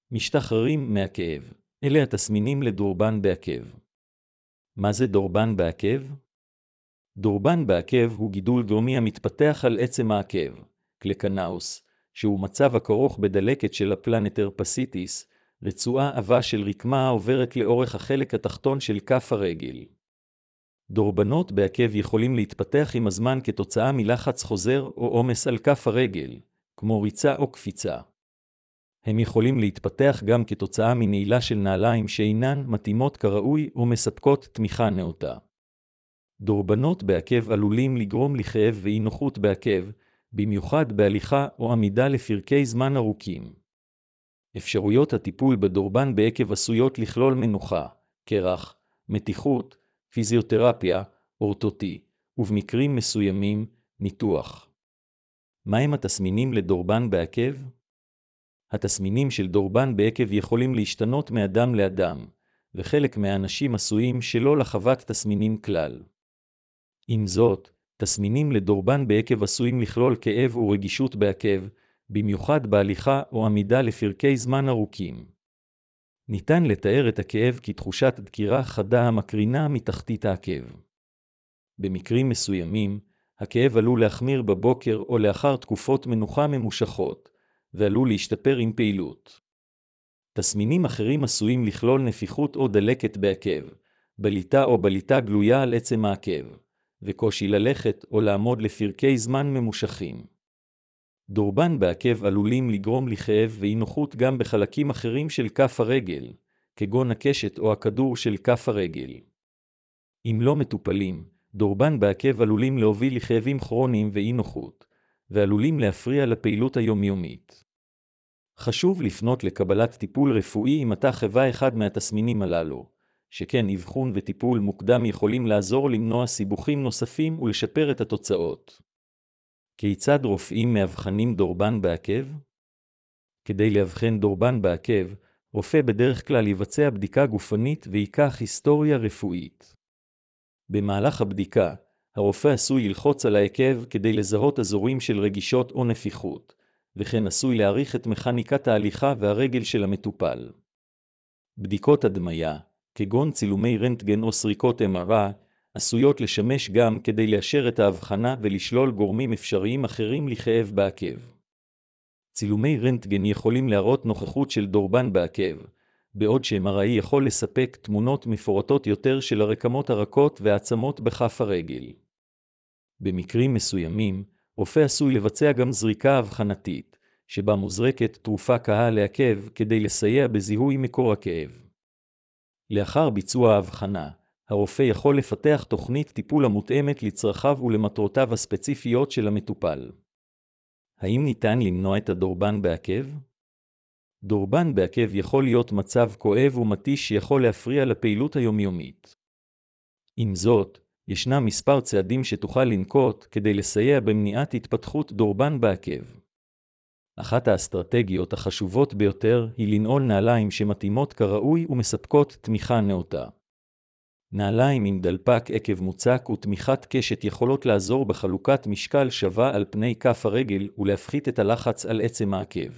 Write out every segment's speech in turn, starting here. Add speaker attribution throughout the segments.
Speaker 1: משתחררים מהכאב. אלה התסמינים לדורבן בעקב. מה זה דורבן בעקב? דורבן בעקב הוא גידול דרומי המתפתח על עצם העקב, קלקנאוס, שהוא מצב הכרוך בדלקת של הפלנטר פסיטיס, רצועה עבה של רקמה העוברת לאורך החלק התחתון של כף הרגל. דורבנות בעקב יכולים להתפתח עם הזמן כתוצאה מלחץ חוזר או עומס על כף הרגל, כמו ריצה או קפיצה. הם יכולים להתפתח גם כתוצאה מנעילה של נעליים שאינן מתאימות כראוי או מספקות תמיכה נאותה. דורבנות בעקב עלולים לגרום לכאב ואי נוחות בעקב, במיוחד בהליכה או עמידה לפרקי זמן ארוכים. אפשרויות הטיפול בדורבן בעקב עשויות לכלול מנוחה, קרח, מתיחות, פיזיותרפיה, אורתוטי, ובמקרים מסוימים, ניתוח. מהם התסמינים לדורבן בעקב? התסמינים של דורבן בעקב יכולים להשתנות מאדם לאדם, וחלק מהאנשים עשויים שלא לחוות תסמינים כלל. עם זאת, תסמינים לדורבן בעקב עשויים לכלול כאב ורגישות בעקב, במיוחד בהליכה או עמידה לפרקי זמן ארוכים. ניתן לתאר את הכאב כתחושת דקירה חדה המקרינה מתחתית העקב. במקרים מסוימים, הכאב עלול להחמיר בבוקר או לאחר תקופות מנוחה ממושכות, ועלול להשתפר עם פעילות. תסמינים אחרים עשויים לכלול נפיחות או דלקת בעקב, בליטה או בליטה גלויה על עצם העקב, וקושי ללכת או לעמוד לפרקי זמן ממושכים. דורבן בעקב עלולים לגרום לכאב ואי נוחות גם בחלקים אחרים של כף הרגל, כגון הקשת או הכדור של כף הרגל. אם לא מטופלים, דורבן בעקב עלולים להוביל לכאבים כרוניים ואי נוחות, ועלולים להפריע לפעילות היומיומית. חשוב לפנות לקבלת טיפול רפואי אם אתה חווה אחד מהתסמינים הללו, שכן אבחון וטיפול מוקדם יכולים לעזור למנוע סיבוכים נוספים ולשפר את התוצאות. כיצד רופאים מאבחנים דורבן בעקב? כדי לאבחן דורבן בעקב, רופא בדרך כלל יבצע בדיקה גופנית ויקח היסטוריה רפואית. במהלך הבדיקה, הרופא עשוי ללחוץ על העקב כדי לזהות אזורים של רגישות או נפיחות, וכן עשוי להעריך את מכניקת ההליכה והרגל של המטופל. בדיקות הדמיה, כגון צילומי רנטגן או סריקות MRI, עשויות לשמש גם כדי לאשר את ההבחנה ולשלול גורמים אפשריים אחרים לכאב בעקב. צילומי רנטגן יכולים להראות נוכחות של דורבן בעקב, בעוד ש-MRI יכול לספק תמונות מפורטות יותר של הרקמות הרכות והעצמות בכף הרגל. במקרים מסוימים, רופא עשוי לבצע גם זריקה אבחנתית, שבה מוזרקת תרופה קהה לעקב כדי לסייע בזיהוי מקור הכאב. לאחר ביצוע ההבחנה, הרופא יכול לפתח תוכנית טיפול המותאמת לצרכיו ולמטרותיו הספציפיות של המטופל. האם ניתן למנוע את הדורבן בעקב? דורבן בעקב יכול להיות מצב כואב ומתיש שיכול להפריע לפעילות היומיומית. עם זאת, ישנם מספר צעדים שתוכל לנקוט כדי לסייע במניעת התפתחות דורבן בעקב. אחת האסטרטגיות החשובות ביותר היא לנעול נעליים שמתאימות כראוי ומספקות תמיכה נאותה. נעליים עם דלפק עקב מוצק ותמיכת קשת יכולות לעזור בחלוקת משקל שווה על פני כף הרגל ולהפחית את הלחץ על עצם העקב.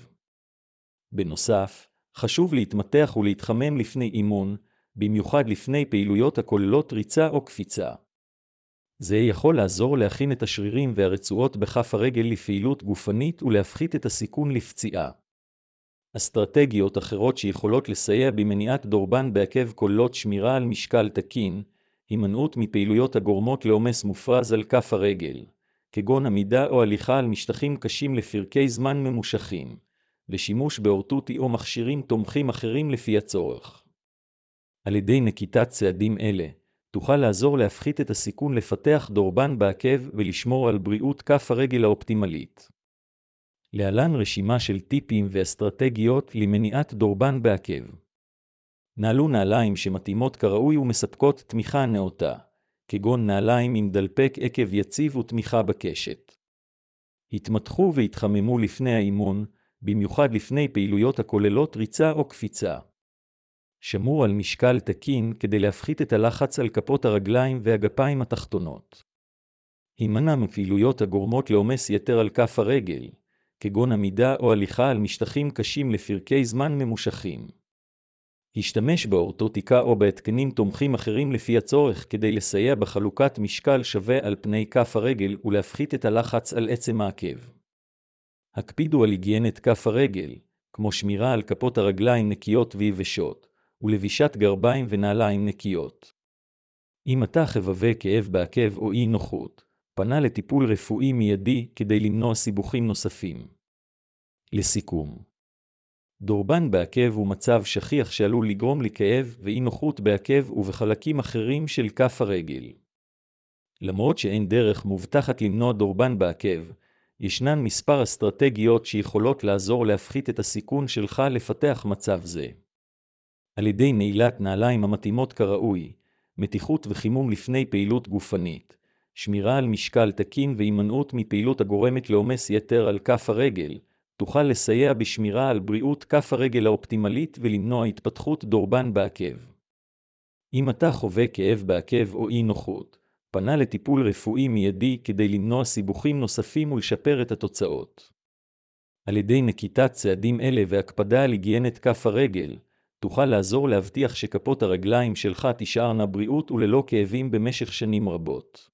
Speaker 1: בנוסף, חשוב להתמתח ולהתחמם לפני אימון, במיוחד לפני פעילויות הכוללות ריצה או קפיצה. זה יכול לעזור להכין את השרירים והרצועות בכף הרגל לפעילות גופנית ולהפחית את הסיכון לפציעה. אסטרטגיות אחרות שיכולות לסייע במניעת דורבן בעקב כוללות שמירה על משקל תקין, הימנעות מפעילויות הגורמות לעומס מופרז על כף הרגל, כגון עמידה או הליכה על משטחים קשים לפרקי זמן ממושכים, ושימוש באורתוטי או מכשירים תומכים אחרים לפי הצורך. על ידי נקיטת צעדים אלה, תוכל לעזור להפחית את הסיכון לפתח דורבן בעקב ולשמור על בריאות כף הרגל האופטימלית. להלן רשימה של טיפים ואסטרטגיות למניעת דורבן בעקב. נעלו נעליים שמתאימות כראוי ומספקות תמיכה נאותה, כגון נעליים עם דלפק עקב יציב ותמיכה בקשת. התמתחו והתחממו לפני האימון, במיוחד לפני פעילויות הכוללות ריצה או קפיצה. שמרו על משקל תקין כדי להפחית את הלחץ על כפות הרגליים והגפיים התחתונות. הימנע מפעילויות הגורמות לעומס יתר על כף הרגל, כגון עמידה או הליכה על משטחים קשים לפרקי זמן ממושכים. השתמש באורתוטיקה או בהתקנים תומכים אחרים לפי הצורך כדי לסייע בחלוקת משקל שווה על פני כף הרגל ולהפחית את הלחץ על עצם העקב. הקפידו על היגיינת כף הרגל, כמו שמירה על כפות הרגליים נקיות ויבשות, ולבישת גרביים ונעליים נקיות. אם אתה חווה כאב בעקב או אי נוחות, פנה לטיפול רפואי מיידי כדי למנוע סיבוכים נוספים. לסיכום, דורבן בעקב הוא מצב שכיח שעלול לגרום לכאב ואי נוחות בעקב ובחלקים אחרים של כף הרגל. למרות שאין דרך מובטחת למנוע דורבן בעקב, ישנן מספר אסטרטגיות שיכולות לעזור להפחית את הסיכון שלך לפתח מצב זה. על ידי נעילת נעליים המתאימות כראוי, מתיחות וחימום לפני פעילות גופנית, שמירה על משקל תקין והימנעות מפעילות הגורמת לעומס יתר על כף הרגל, תוכל לסייע בשמירה על בריאות כף הרגל האופטימלית ולמנוע התפתחות דורבן בעקב. אם אתה חווה כאב בעקב או אי נוחות, פנה לטיפול רפואי מיידי כדי למנוע סיבוכים נוספים ולשפר את התוצאות. על ידי נקיטת צעדים אלה והקפדה על היגיינת כף הרגל, תוכל לעזור להבטיח שכפות הרגליים שלך תישארנה בריאות וללא כאבים במשך שנים רבות.